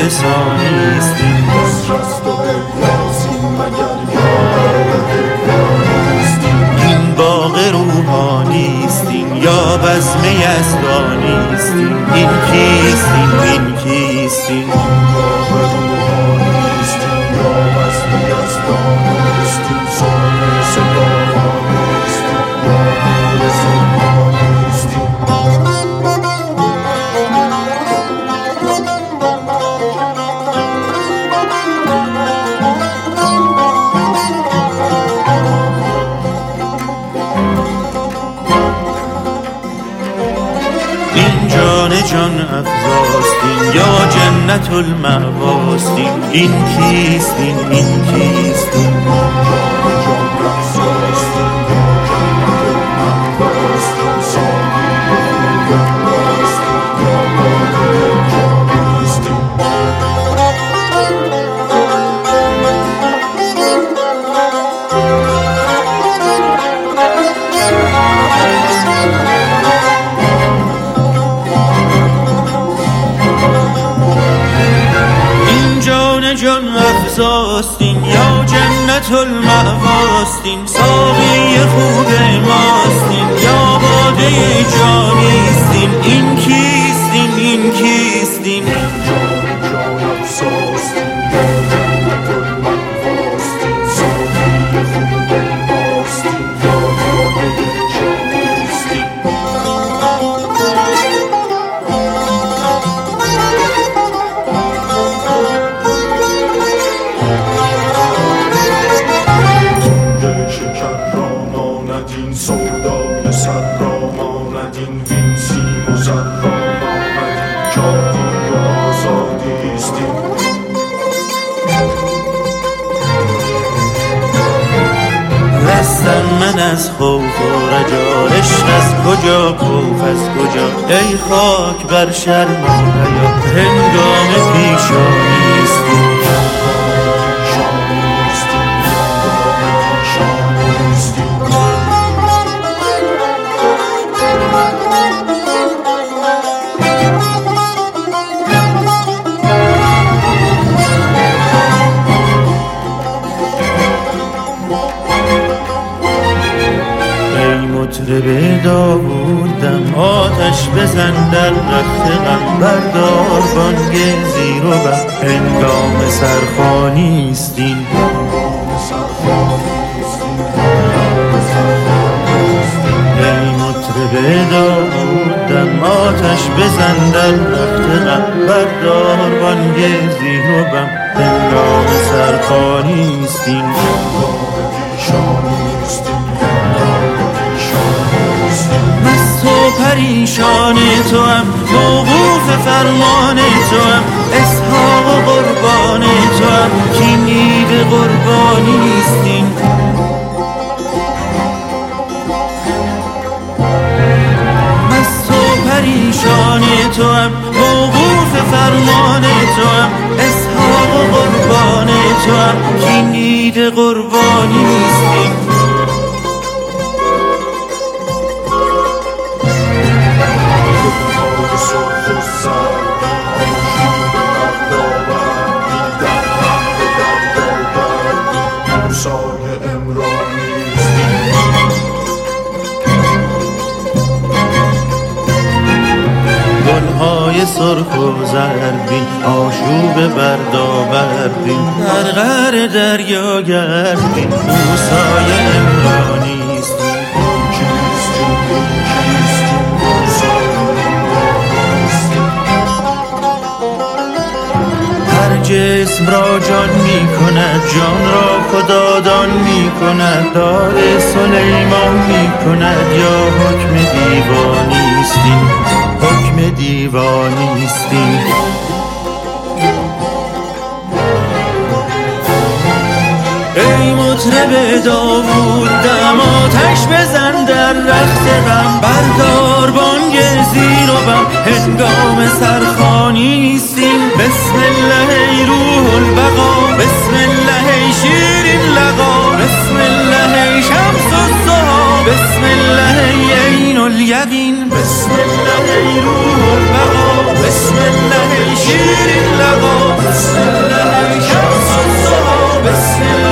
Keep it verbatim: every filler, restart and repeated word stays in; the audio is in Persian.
ثانیستیم. بسرست و احیاسیم مگر یاد احیاسیم. این باغ روحانیستیم یا بزم یزدانیستیم. این کیستیم این کیستیم باغ روحانیستیم یا بزم یزدانیستیم. سایه صداهانیستیم یا نور زمانیستیم. این جان جان افزاستیم یا جنت المأواستیم. این کیستیم این کیستیم جان افزاستین یا جنت المأواستین. ساقی خوب ماستین یا باده جانیستین. این کیستین این کیستین جان جان افزاستین یا جنت المأواستین. ساقی خوب ماستین یا باده جانیستین. سودای سر را ماندین وین سیم و زر را ماندین. جانی و آزادیستیم. رستم من از خوف و رجا. عشق از کجا خوف از کجا. ای خاک بر شرم و حیا. هنگام پیشانیستیم. مطرب داوودم آتش بزن در رخت غم. بردار بانگ زیر و بم. هنگام سرخوانیستیم. ای مطرب داوودم آتش بزن در رخت غم. بردار بانگ زیر و بم. هنگام سرخوانیستیم. پریشان تو هم موقوف فرمان تو هم. اسحاق و قربان تو هم کینید قربانیستیم. مست و پریشان تو هم موقوف فرمان تو هم. اسحاق و قربان تو هم کینید قربانیستیم. گلهای سرخ و زربین آشوب بردابربین. در غر دریا گردین موسای عمرانیستیم. هر جسم را جان می کند جان را خدادان می کند. دار سلیمان می کند یا حکم دیوانیستیم. حکم دیوانیستیم. ای مطرب داوود دم آتش بزن در رخت غم. بردار بانگ زیر و بم. هنگام سرخوانیستیم. بسم الله ای روح البقا. بسم الله ای شیرین لقا. بسم الله ای شمس الضحی. بسم الله ای عین الیقین. بسم الله ای روح البقا. بسم الله ای شیرین لقا، بسم الله ای کمسوزها، بسم الله